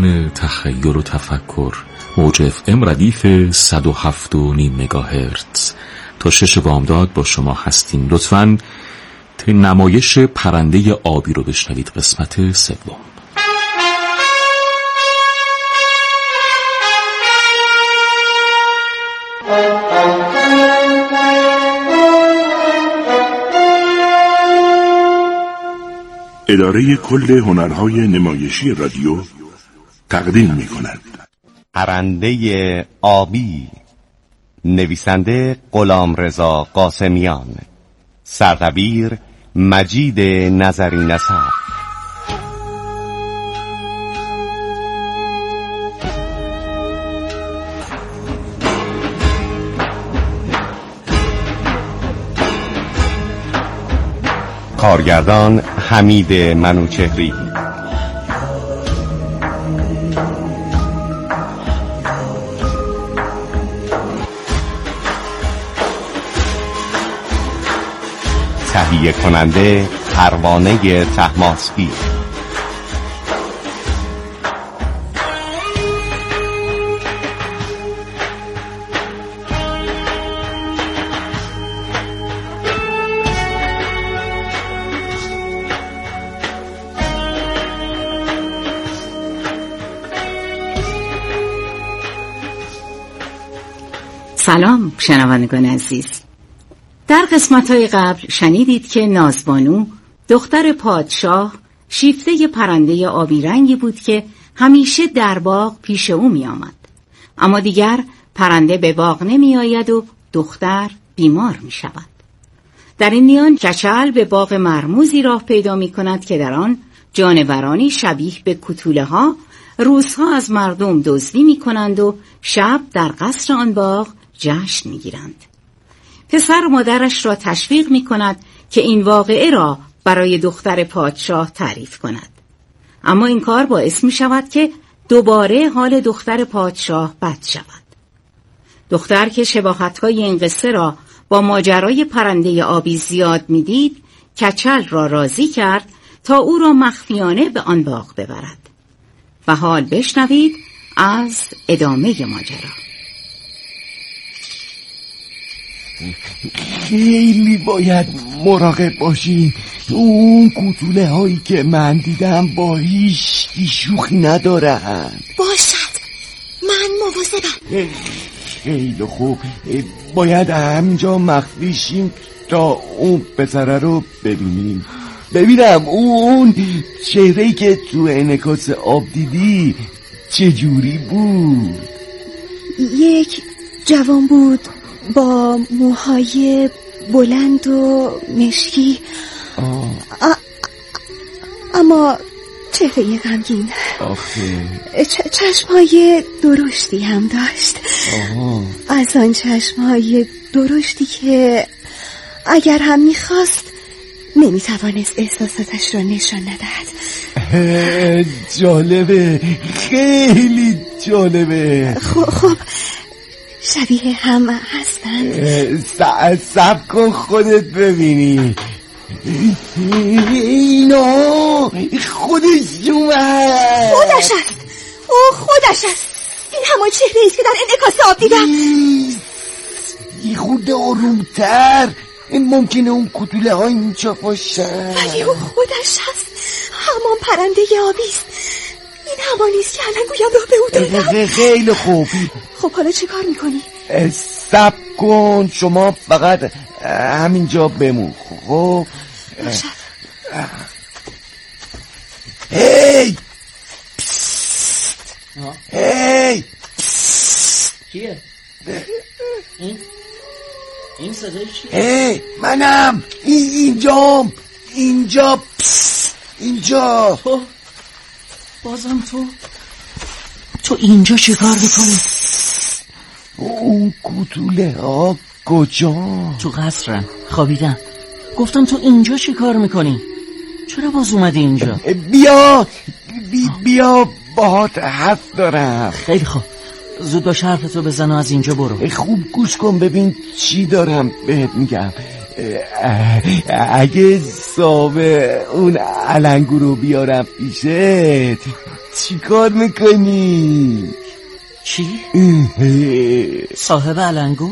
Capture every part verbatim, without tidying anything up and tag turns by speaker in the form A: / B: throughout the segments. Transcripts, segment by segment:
A: تخیل و تفکر، موج اف ام ردیف صد و هفت و نیم مگاهرتز تا شش بامداد با شما هستیم. لطفاً نمایش پرنده آبی رو بشنوید، قسمت سوم.
B: اداره کل هنرهای نمایشی رادیو تقدیم می کند
C: پرنده آبی، نویسنده غلامرضا قاسمیان، سردبیر مجید نظری نسب. کارگردان حمید منوچهری. تهیه کننده پروانه طهماسبی.
D: سلام شنوندگان عزیز. در قسمت‌های قبل شنیدید که نازبانو دختر پادشاه شیفته پرنده آبی رنگی بود که همیشه در باغ پیش او می آمد. اما دیگر پرنده به باغ نمی آید و دختر بیمار می شود. در این میان کچل به باغ مرموزی راه پیدا می کند که در آن جانورانی شبیه به کوتوله ها روزها از مردم دزدی می کنند و شب در قصر آن باغ جشن می گیرند. پسر مادرش را تشویق می کند که این واقعه را برای دختر پادشاه تعریف کند. اما این کار باعث می شود که دوباره حال دختر پادشاه بد شود. دختر که شباهت‌های این قصه را با ماجرای پرنده آبی زیاد می دید، کچل را راضی کرد تا او را مخفیانه به آن باغ ببرد. و حال بشنوید از ادامه ماجرا.
E: خیلی باید مراقب باشیم. اون کوتوله هایی که من دیدم با هیچ شوخی ندارن.
F: باشد، من مواظبم.
E: خیلی خوب، باید همینجا مخفی شیم تا اون پسره رو ببینیم. ببینم اون چهره‌ای که تو انعکاس آب دیدی چجوری بود؟
F: یک جوان بود با موهای بلند و مشکی، آ... اما چهره غمگین.
E: آخه
F: چ... چشمهای درشتی هم داشت.
E: آها.
F: از آن چشمهای درشتی که اگر هم میخواست نمیتوانست احساساتش را نشان ندهد.
E: جالبه، خیلی جالبه.
F: خب خب شبیه هم هستند.
E: سب کن خودت ببینی. اینا خودش اومد.
F: خودش است، او خودش است. این همان چهره ایست که در انعکاس آب دیدم.
E: یه خورده آرومتر، این ممکنه اون کوتوله ها اینجا باشن.
F: ولی او خودش است، همان پرنده آبیست. این همانیست که الان گویم راه به او دادم.
E: خیلی خوب.
F: خب حالا چی کار میکنی؟
E: صبر کن، شما فقط همینجا بمون. خب
F: باشد.
E: هی
G: پست.
E: هی
G: کیه؟ این این صدای چیه؟
E: هی منم، اینجام، اینجا پست. اینجا
G: تو بازم تو تو اینجا چه کار میکنی؟
E: اون کوتوله ها کجا؟
G: تو قصرم خوابیدم. گفتم تو اینجا چه کار میکنی؟ چرا باز اومدی اینجا؟
E: بیا بی بیا باهات حرف دارم.
G: خیلی خوب، زود باش حرفتو بزن و از اینجا برو.
E: خوب گوش کن ببین چی دارم بهت میگم. اگه صاحب اون علنگو رو بیارم پیشت چی کار میکنی؟
G: چی؟ صاحب علنگو؟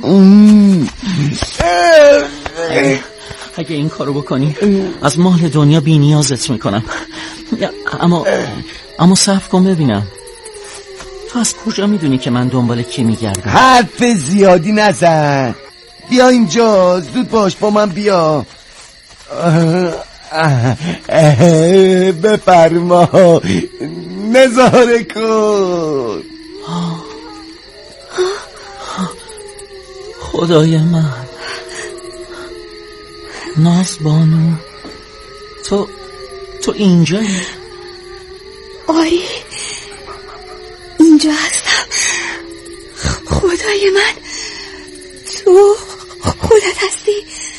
G: اگه این کارو بکنی از مال دنیا بی نیازت میکنم. اما اما صبر کن ببینم، تو از کجا میدونی که من دنبال کی میگردم؟
E: حرف زیادی نزن، بیا اینجا، زود باش، با من بیا. بفرما، نظاره کن.
G: خدای من، نازبانو، تو تو اینجایی؟
F: آری، اینجا هستم. خدای من، تو خودت هستی؟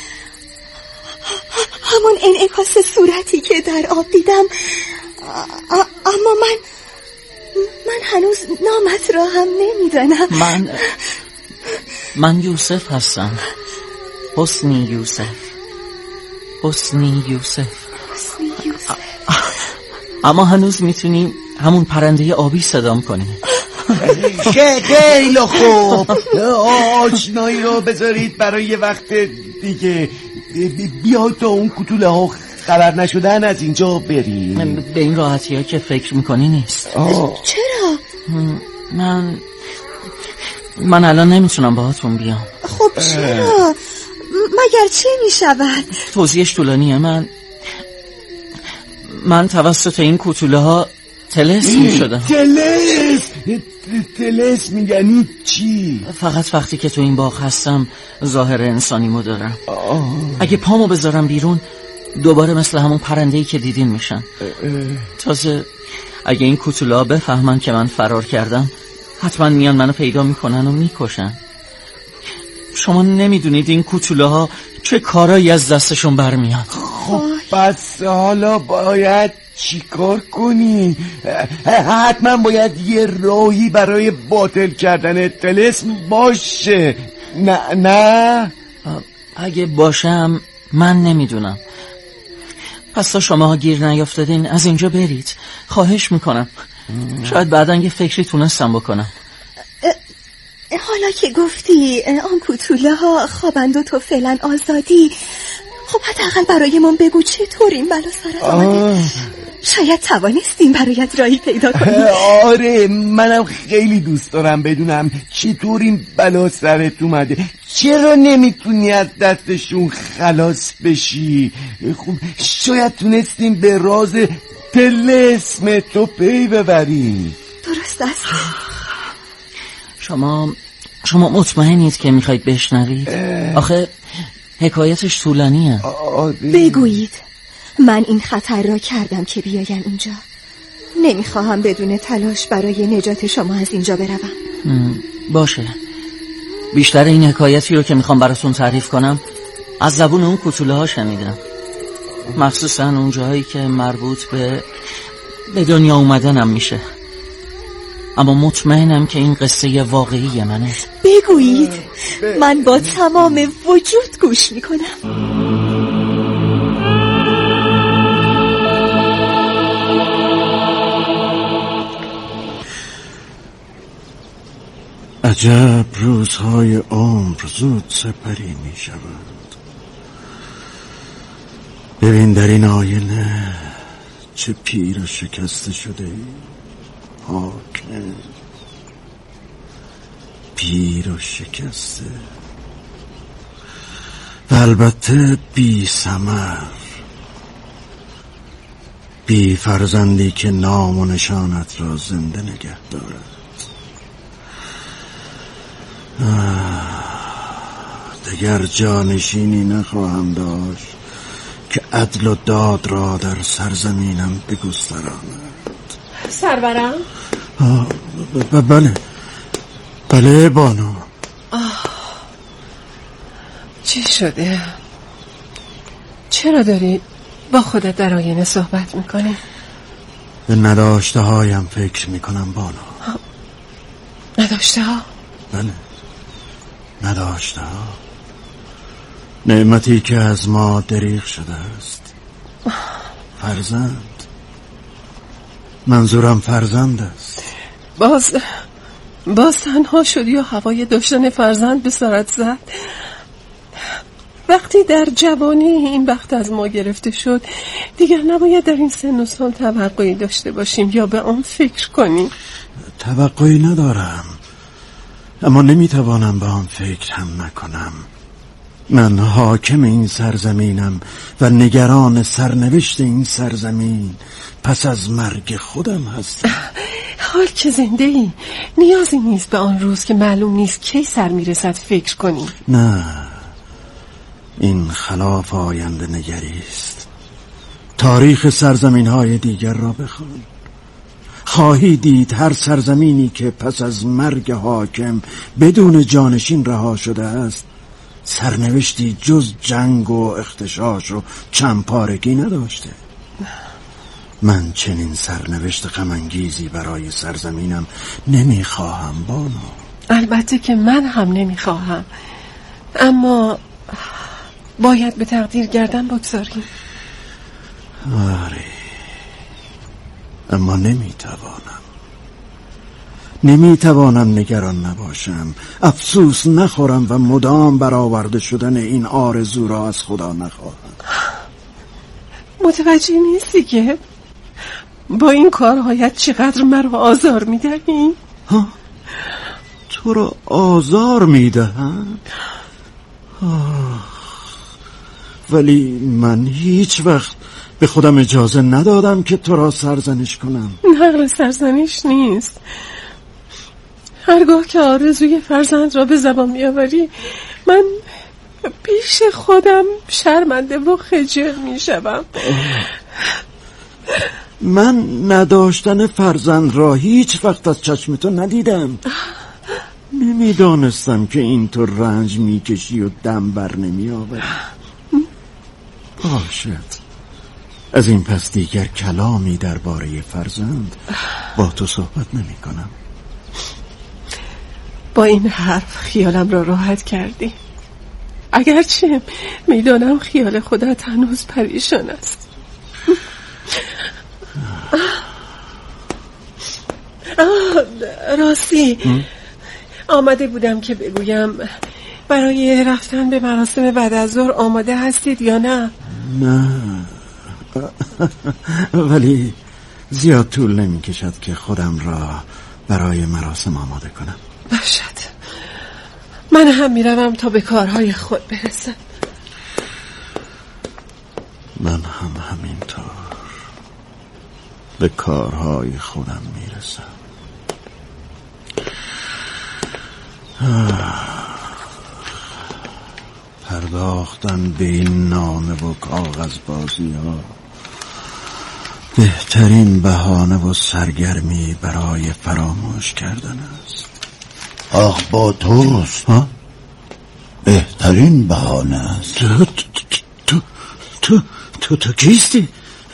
F: همون انعکاس صورتی که در آب دیدم. اما من من هنوز نامت را هم نمیدانم.
G: من من یوسف هستم، حسنی یوسف. حسنی یوسف
F: حسنی یوسف.
G: اما هنوز میتونی همون پرنده آبی صدام کنی.
E: خیلی خوب، آشنایی رو بذارید برای وقت دیگه. بیا تا اون کوتوله ها خبر نشدن از اینجا بریم.
G: به این راحتی ها که فکر میکنی نیست.
F: آه. چرا؟
G: من من الان نمیتونم باهاتون بیام.
F: خب چرا؟ مگر چه میشود؟
G: توضیحش طولانیه. من من توسط این کوتوله ها تلس میشدم.
E: تلس؟ تلس میگنی چی؟
G: فقط وقتی که تو این باغ هستم ظاهر انسانیمو دارم. آه. اگه پامو بذارم بیرون دوباره مثل همون پرنده‌ای که دیدین میشن. تازه اگه این کوتوله ها بفهمن که من فرار کردم حتما میان منو پیدا میکنن و میکشن. شما نمیدونید این کوتوله ها چه کارایی از دستشون برمیاد.
E: خب پس حالا باید چیکار کنی؟ حتما باید یه راهی برای باطل کردن طلسم باشه. نه نه
G: اگه باشم من نمیدونم. پس تا شما گیر نیافتادین از اینجا برید، خواهش میکنم. شاید بعداً یه فکری تونستم بکنم.
F: حالا که گفتی آن کوتوله ها خوابند و تو فعلا آزادی، خب حداقل برایمون بگو چطور این بلا سرت آمده. شاید توانستیم برایت راهی پیدا کنیم.
E: آره، منم خیلی دوست دارم بدونم چطور این بلا سرت اومده. چرا نمیتونی از دستشون خلاص بشی؟ خب شاید تونستیم به راز طلسم تو پی ببریم.
F: درست است.
G: شما شما مطمئنید که میخواید بشنوید؟ آخه حکایتش طولانیه.
F: بگویید. من این خطر را کردم که بیایم اینجا. نمیخواهم بدون تلاش برای نجات شما از اینجا بروم.
G: باشه. بیشتر این حکایتی رو که میخوام براتون تعریف کنم از زبون اون کوتوله ها شنیدم، مخصوصا اون جاهایی که مربوط به به دنیا اومدنم میشه. اما مطمئنم که این قصه واقعی منه.
F: بگویید، من با تمام وجود گوش میکنم.
H: عجب روزهای عمر زود سپری می شود. ببین در این آینه چه پیر و شکسته شده ای. حاکم پیر و شکسته و البته بی ثمر، بی فرزندی که نام و نشانت را زنده نگه دارد. دگر جانشینی نخواهم داشت که عدل و داد را در سرزمینم بگستراند.
I: سرورم؟
H: بله بله بانو.
I: آه. چی شده؟ چرا داری با خودت در آینه صحبت میکنی؟
H: به نداشته هایم فکر میکنم بانو.
I: نداشته ها؟
H: بله نداشته ها. نعمتی که از ما دریغ شده است. فرزند. منظورم فرزند است.
I: باز باز تنها شدی و هوای داشتن فرزند به سرت زد. وقتی در جوانی این بخت از ما گرفته شد دیگر نباید در این سن و سال توقعی داشته باشیم یا به آن فکر کنیم.
H: توقعی ندارم، اما نمیتوانم به آن فکر هم نکنم. من حاکم این سرزمینم و نگران سرنوشت این سرزمین پس از مرگ خودم هستم.
I: حال که زنده ای نیازی نیست به آن روز که معلوم نیست کی سر میرسد فکر کنی.
H: نه، این خلاف آینده نگری است. تاریخ سرزمین های دیگر را بخوان. خواهی دید هر سرزمینی که پس از مرگ حاکم بدون جانشین رها شده است سرنوشتی جز جنگ و اختشاش و چندپارگی نداشته. من چنین سرنوشت غم‌انگیزی برای سرزمینم نمیخواهم بانو.
I: البته که من هم نمیخواهم، اما باید به تقدیر گردن بگذاریم.
H: آره، اما نمیتوانم نمیتوانم نگران نباشم، افسوس نخورم و مدام برآورده شدن این آرزو را از خدا نخواهم.
I: متوجه نیستی که با این کارهایت چقدر مرا آزار میدهی؟
H: ها؟ تو را آزار میدهم؟ ولی من هیچ وقت به خودم اجازه ندادم که تو را سرزنش کنم.
I: نقل سرزنش نیست. هرگاه که آرزوی فرزند را به زبان میآوری من پیش خودم شرمنده و خجل میشوم.
H: من نداشتن فرزند را هیچ وقت از چشم تو ندیدم. نمیدانستم که اینطور رنج میکشی و دم بر نمیآوری. باشد، از این پس دیگر کلامی درباره فرزند با تو صحبت نمی کنم.
I: با این حرف خیالم را راحت کردی، اگرچه میدانم خیال خودت هنوز پریشان است. آه راستی آمده بودم که بگویم برای رفتن به مراسم بعد از ظهر آماده هستید یا نه؟
H: نه، ولی زیاد طول نمی کشد که خودم را برای مراسم آماده کنم.
I: باشد، من هم می روم تا به کارهای خود برسم.
H: من هم همینطور به کارهای خودم می رسم. پرداختن به این نامه و کاغذ بازی ها بهترین بهانه و سرگرمی برای فراموش کردن است.
J: آخ با توست
H: ها؟
J: بهترین بهانه است.
H: تو تو تو تو تو کیستی؟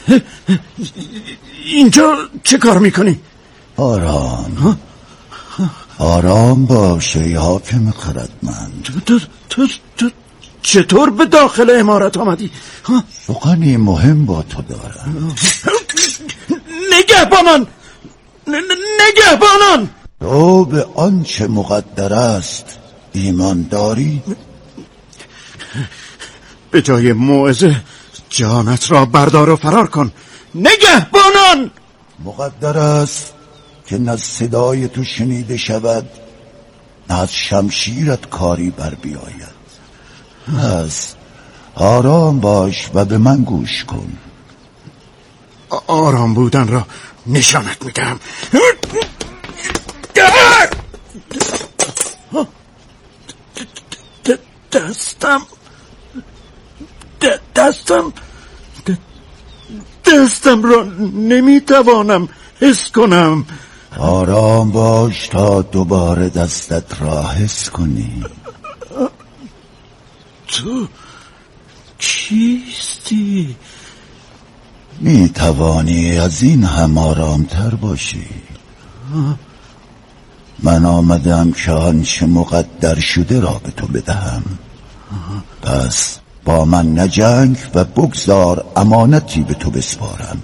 H: اینجا چه کار میکنی؟
J: آرام آرام باش ای حاکم خردمند.
H: تو تو تو تو چطور به داخل عمارت آمدی؟
J: سخنی مهم با تو دارم.
H: نگهبانان، نگهبانان،
J: تو به آنچه مقدر است ایمان داری؟
H: به جای موعظه جانت را بردار و فرار کن. نگهبانان،
J: مقدر است که نه صدای تو شنیده شود نه از شمشیرت کاری بر بیاید. پس آرام باش و به من گوش کن.
H: آرام بودن را نشانت میدم. دستم دستم دستم را نمیتوانم حس کنم.
J: آرام باش تا دوباره دستت را حس کنی.
H: تو کیستی؟
J: می توانی از این هم آرامتر باشی. من آمدم که آنچه مقدر شده را به تو بدهم. پس با من نجنگ و بگذار امانتی به تو بسپارم.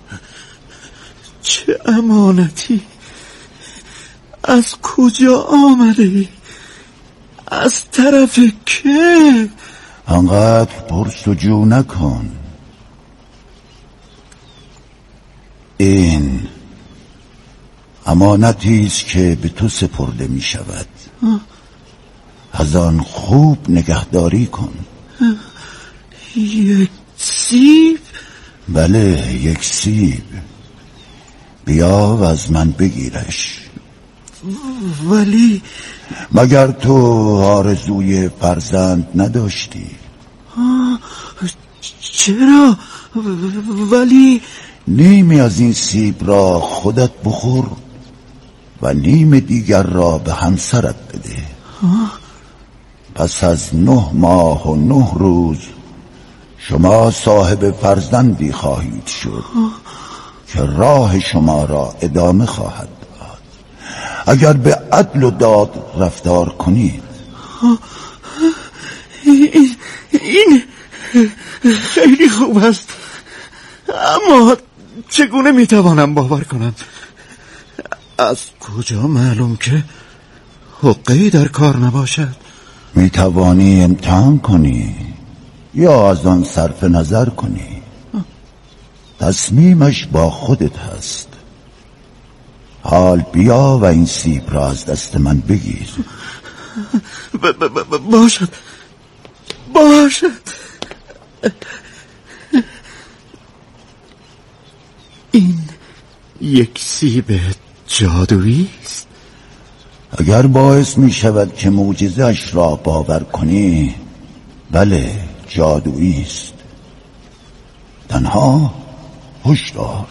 H: چه امانتی؟ از کجا آمده؟ از طرف که؟
J: انقدر پرسجو نکن. این امانتی است که به تو سپرده می شود. از آن خوب نگهداری کن.
H: یک سیب؟
J: بله، یک سیب. بیا و از من بگیرش.
H: ولی
J: مگر تو آرزوی فرزند نداشتی؟
H: چرا؟ ولی
J: نیمی از این سیب را خودت بخور و نیم دیگر را به همسرت بده. پس از نه ماه و نه روز شما صاحب فرزندی خواهید شد که راه شما را ادامه خواهد داد اگر به عدل و داد رفتار کنید.
H: این, این خیلی خوب است، اما چگونه میتوانم باور کنم؟ از کجا معلوم که حقه‌ای در کار نباشد؟
J: میتوانی امتحان کنی یا از آن صرف نظر کنی. تصمیمش با خودت هست. حال بیا و این سیب را از دست من بگیر.
H: ب ب ب باشد باشد. این یک سیب جادویی است.
J: اگر باعث می شود که معجزه‌اش را باور کنی، بله، جادویی است. تنها هشدار،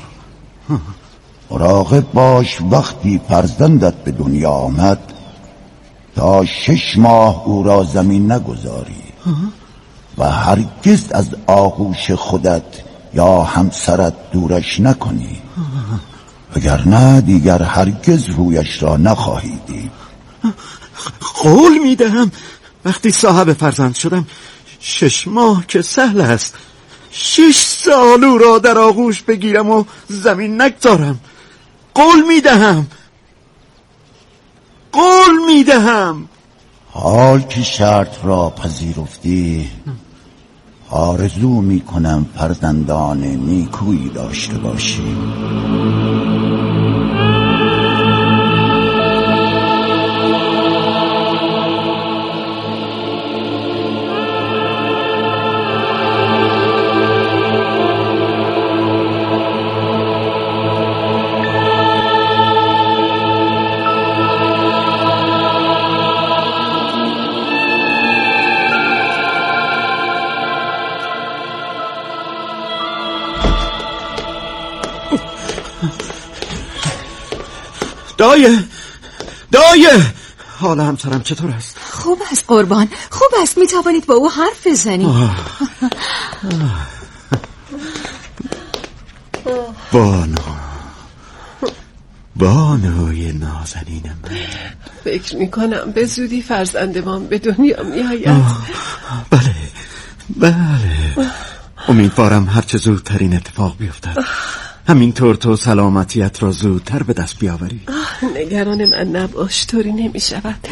J: مراقب باش وقتی فرزندت به دنیا آمد تا شش ماه او را زمین نگذاری و هرگز از آغوش خودت یا همسرت دورش نکنی، وگرنه دیگر هرگز رویش را نخواهی دید.
H: قول میدهم وقتی صاحب فرزند شدم شش ماه که سهل است، شش سال او را در آغوش بگیرم و زمین نگذارم. قول میدهم قول میدهم.
J: حال که شرط را پذیرفتی، آرزو میکنم فرزندان نیکویی داشته باشی.
H: دایه دایه حال همسرم چطور است؟
F: خوب است قربان، خوب است. می توانید با او حرف بزنید.
H: بانو بانوی نازنین من،
I: فکر می کنم به زودی فرزندمان به دنیا می آید.
H: بله بله، امیدوارم هرچه زودتر این اتفاق بیفتد. همینطور تو سلامتیت را زودتر به دست بیاوری.
I: نگران من نباش، طوری نمی شود.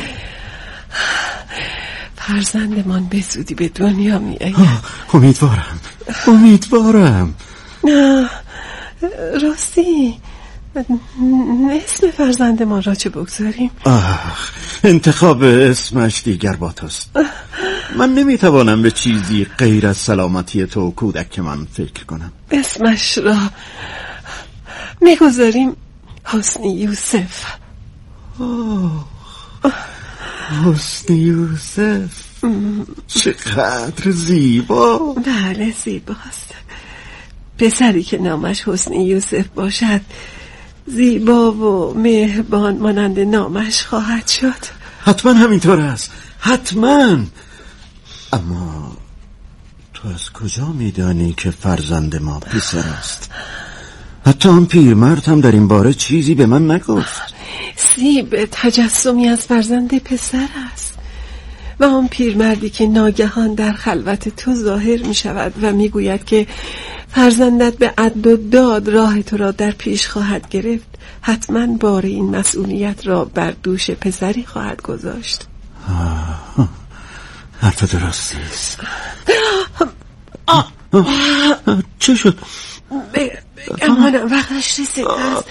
I: فرزندمان به زودی به دنیا می آید.
H: امیدوارم امیدوارم.
I: نه راستی اسم فرزندمان را چه بگذاریم؟
H: آخ، انتخاب اسمش دیگر با توست. من نمیتوانم به چیزی غیر از سلامتی تو و کودک من فکر کنم.
I: اسمش را میگذاریم حسنی یوسف.
H: حسنی یوسف چقدر زیبا.
I: بله زیباست. پسری که نامش حسنی یوسف باشد زیبا و مهربان مانند نامش خواهد شد.
H: حتما همینطور است، حتما. اما تو از کجا میدانی که فرزند ما پسر است؟ حتی آن پیرمرد هم در این باره چیزی به من نگفت.
I: سیب تجسمی از فرزند پسر است. و آن پیرمردی که ناگهان در خلوت تو ظاهر می شود و می گوید که فرزندت به عدل و داد راه تو را در پیش خواهد گرفت، حتما بار این مسئولیت را بر دوش پسری خواهد گذاشت.
H: حرف درستی است. چه شد؟
I: امانم وقتش رسید است.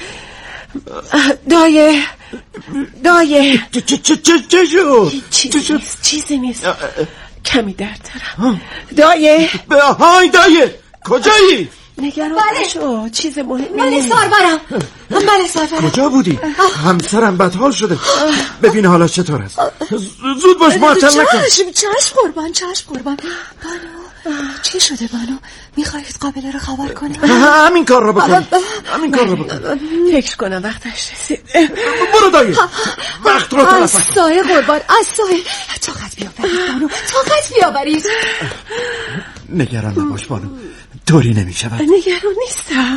I: دایه دایه
H: چه چه چه چه شد؟
I: چیزی نیست چیزی نیست کمی درد دارم. دایه
H: های دایه کجایی؟
I: نگران نشو، چیز مهمی
F: بله سرورم. بله سرورم.
H: کجا بودی؟ همسرم بدحال شده. ببین حالا چطور است. زود باش معطل نکن.
F: چشم چشم قربان چشم قربان. بانو چی شده بانو؟ میخواید قابله رو خبر کنم؟
H: همین کار رو بکن. همین کار رو بکن.
I: فکر کنم وقتش رسید.
H: برو دایی. وقت رو تلف
F: از سایه قربان از سایه. طاقت بیاورید بانو، طاقت بیاورید.
H: نگران نباش بانو، طوری نمی شود.
I: نگران نیستم.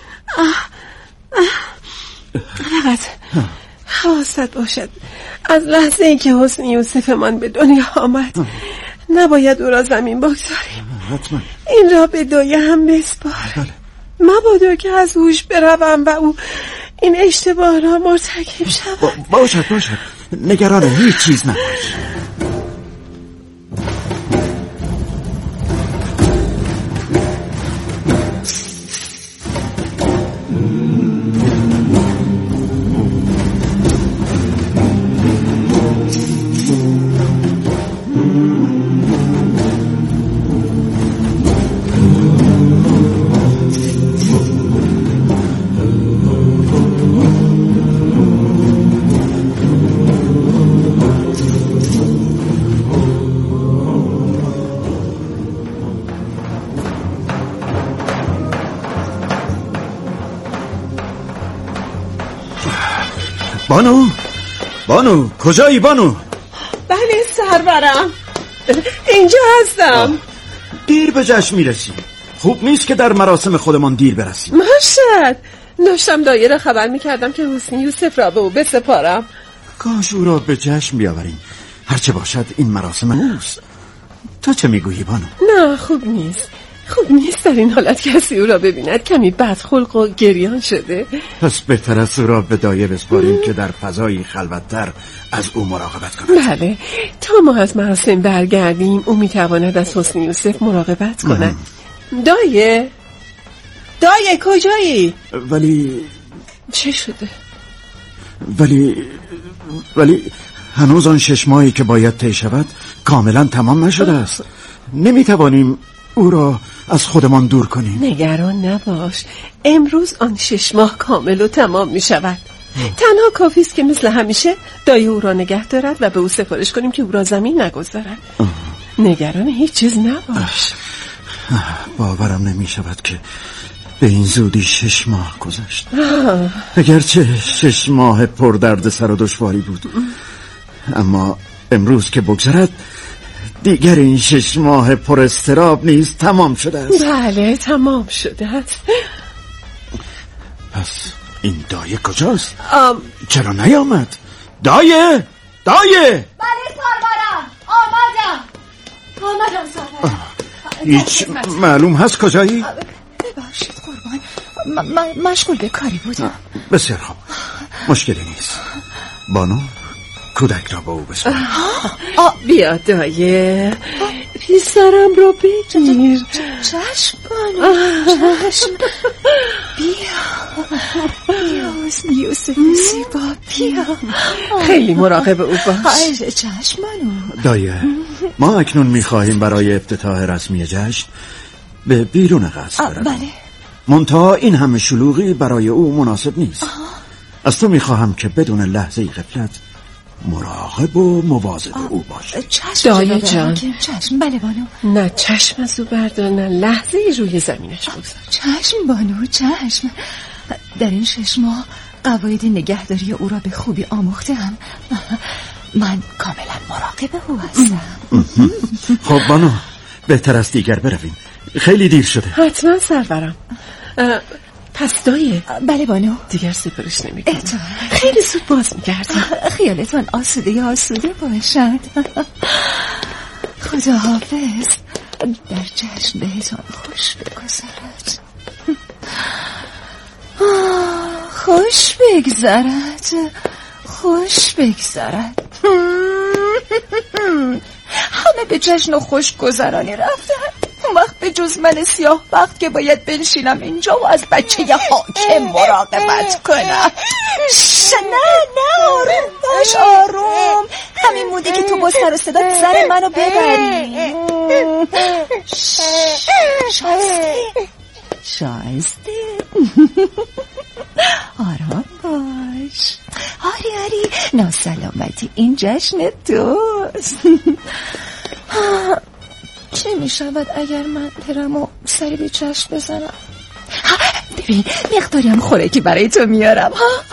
I: فقط حواست باشد از لحظه ای که حسن یوسف من به دنیا آمد نباید او را زمین بگذاریم.
H: حتما
I: این را به دایه هم بسپار.
H: بله.
I: مبادا که از هوش بروم و او این اشتباه را مرتکب شود.
H: باشد باشد، نگران هیچ چیز نباش. بانو بانو کجایی بانو؟
I: بله سرورم اینجا هستم.
H: دیر به جشن میرسی، خوب نیست که در مراسم خودمان دیر برسیم.
I: ماشد داشتم دایه را خبر میکردم که حسین یوسف را به او بسپارم.
H: کاش او را به جشن بیاوریم، هرچه باشد این مراسم اوست. تو چه میگویی بانو؟
I: نه خوب نیست، خوب نیست در این حالت کسی او را ببیند. کمی بدخلق و گریان شده.
H: پس بهتر است او را به دایه بسپاریم که در فضایی خلوت‌تر از او مراقبت کند.
I: بله، تا ما از مراسم برگردیم او میتواند از حسن یوسف مراقبت کند. دایه دایه کجایی؟
H: ولی
I: چه شده؟
H: ولی ولی هنوز آن شش ماهی که باید طی شود کاملا تمام نشده است. نمیتوانیم او را از خودمان دور کنیم.
I: نگران نباش، امروز آن شش ماه کامل و تمام می شود. تنها کافی است که مثل همیشه دایه او را نگه دارد و به او سفارش کنیم که او را زمین نگذارد. نگران هیچ چیز نباش.
H: باورم نمی شود که به این زودی شش ماه گذشت. اگرچه شش ماه پر درد سر و دشواری بود، اما امروز که بگذرد دیگر این شش ماه پر اضطراب نیز تمام شده است.
I: بله تمام شده است.
H: پس این دایه کجاست؟
I: آم...
H: چرا نیامد؟ دایه دایه
F: بله سرورم آمدم آمدم سرورم.
H: هیچ معلوم هست کجایی؟
F: ببخشید قربان، م- مشغول به کاری بودم.
H: بسیار خوب، مشکلی نیست. بانو کودک را با او بسپار.
I: بیا دایه، پیسرم را بگیر.
F: چشم بانو چشم. بیا بیا حسن یوسف زیبا بیا.
I: خیلی مراقب او باش.
F: چشم بانو.
H: دایه، ما اکنون میخواهیم برای افتتاح رسمی جشن به بیرون قصر برویم.
F: بله.
H: منتها این همه شلوغی برای او مناسب نیست. آه. از تو میخواهم که بدون لحظه غفلت مراقب و مواظب او باش.
I: دایه جان.
F: چشم. بله بانو.
I: نه چشم از او بردار، نه لحظه روی زمینش بگذار.
F: چشم بانو چشم. در این شش ماه قواعد نگهداری او را به خوبی آموختم. من کاملا مراقب او هستم.
H: خب بانو، بهتر است دیگر برویم، خیلی دیر شده.
I: حتما سرورم. پس دایه؟
F: بله بانو.
I: دیگر سفارش نمیکنم.
F: خیلی زود باز
I: میگردم.
F: خیالتان آسوده آسوده باشد. خدا حافظ. در جشن بهتان خوش بگذرد. خوش بگذرد خوش بگذرد. همه به جشن و خوش گذرانی رفتن، اون وقت به جز من سیاه بخت که باید بنشینم اینجا و از بچه ی حاکم مراقبت کنم. نه نه آروم باش آروم. همین موده که تو با سر و صدا سر منو ببری. شایسته شایسته آرام باش. آری آری ناسلامتی این جشن توست. چه می شود اگر من برم و سری به جشن بزنم؟ ببین مقداری هم خوراکی برای تو میارم.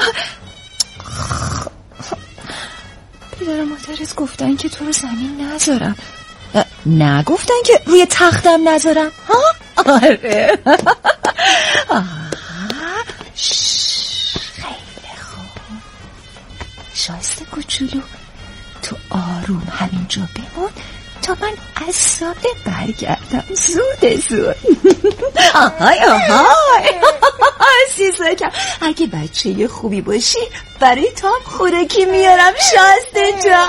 F: پدر و مادرت گفتن که تو رو زمین نذارم. نه گفتن که روی تختم نذارم. ها آره. خیلی خوب. شایسته کوچولو تو آروم همینجا بمون تا من از ساده برگردم. زود زود. آهای آهای سیزاکم اگه بچه خوبی باشی برای تو هم خوراکی میارم شایسته جان.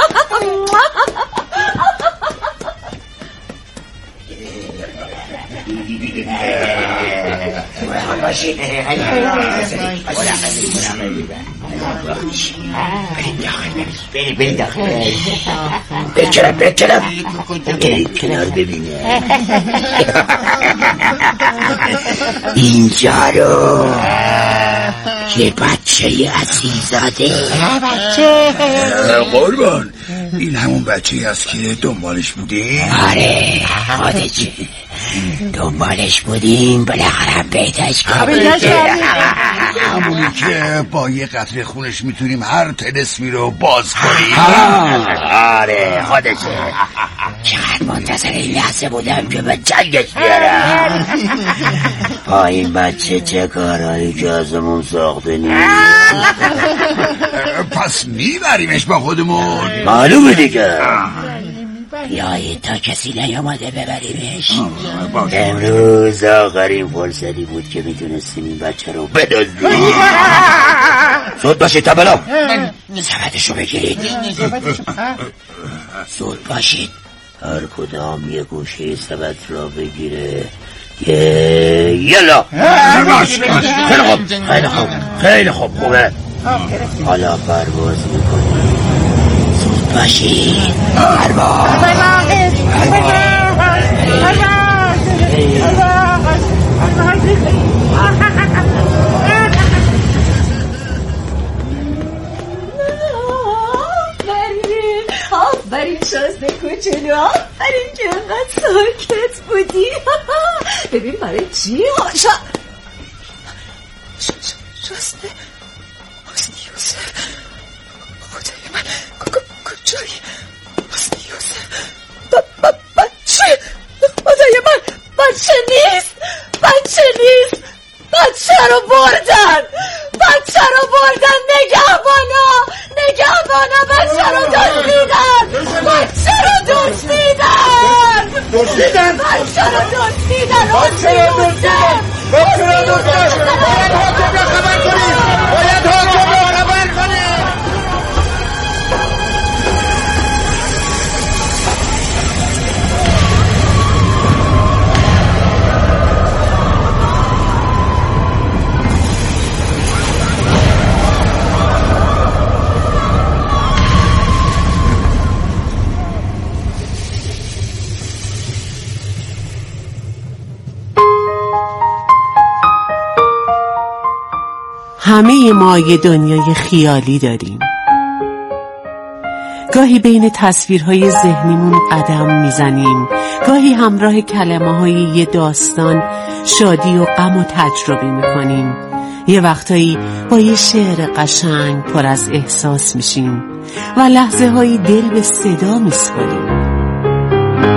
K: بریم بریم داخل. بچرم بچرم بریم کنار ببینه اینجا رو یه بچه عزیزاده.
J: بچه قربان این همون بچه است که دنبالش بودیم؟
K: آره خودشه دنبالش بودیم بالاخره پیداش کردیم.
J: همونی که با یه قطره خونش میتونیم هر طلسمی رو باز کنیم.
K: آره خودشه. چقدر منتظر این لحظه بودم که به جنگش بیارم. با این بچه چه کارهایی که ازمون ساخته نیست.
J: پس میبریمش با خودمون؟
K: معلومه دیگه. بیایید تا کسی نیامده ببریمش. امروز آخرین فرصتی بود که میتونستیم این بچه رو بدزدیم. زود باشید تبلا سبدشو بگیرید. زود باشید هر کدام یه گوشه سبد را بگیره. یه یلا خیلی خوب خیلی خوب خیلی خوب خوبه. حالا پرواز میکنیم. زود باشید پرواز
F: آفرین شازده کوچولو آفرین که انقدر ساکت بودی. ببین برای چی؟ شا شازده حسنی یوسف خدای من کجایی؟ حسنی یوسف بچه خدای من بچه نیست بچه نیست بچه رو بردن بچه رو بردن نگهبانا نگهبانا بچه رو دزدیدن بچه رو دزدیدن
J: دزدیدن
F: بچه رو دزدیدن
J: بچه رو دزدیدن بچه رو دزدیدن باید حاکم را خبر کنیم باید حاکم را خبر کنیم.
I: همه ما یه دنیای خیالی داریم. گاهی بین تصویرهای ذهنیمون قدم میزنیم، گاهی همراه کلمه های یه داستان شادی و غم و تجربه میکنیم، یه وقتایی با یه شعر قشنگ پر از احساس میشیم و لحظه هایی دل به صدا میسپاریم.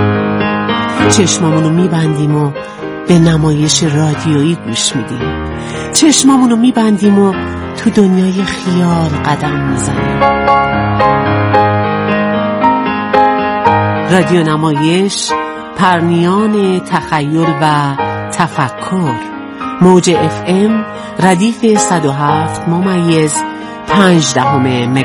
I: چشمامونو میبندیم و به نمایش رادیویی گوش میدیم چشمامونو میبندیم و تو دنیای خیال قدم میزنیم. رادیو نمایش، پرنیان تخیل و تفکر، موج اف ام ردیف صد و هفت ممیز پنج دهم